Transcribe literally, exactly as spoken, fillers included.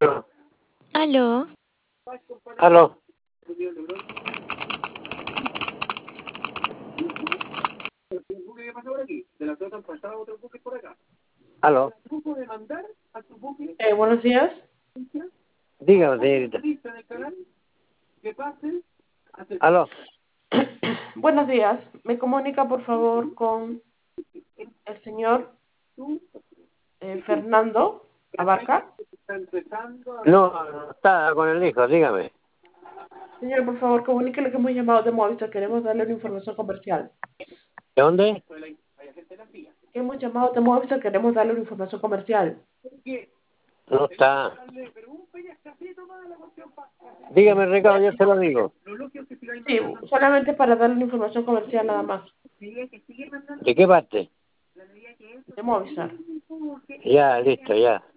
Aló. Aló. Aló. Eh, buenos días. Dígame, señorita. Aló. Buenos días. ¿Me comunica, por favor, con el señor eh, Fernando Abarca? No, no está con el hijo, dígame. Señor, por favor, comuníquele que hemos llamado de Movistar. Queremos darle una información comercial. ¿De dónde? Que hemos llamado de Movistar. Queremos darle una información comercial. No está. Dígame el recado, yo se lo digo. Sí, solamente para darle una información comercial nada más. ¿De qué parte? De Movistar. Ya, listo, ya.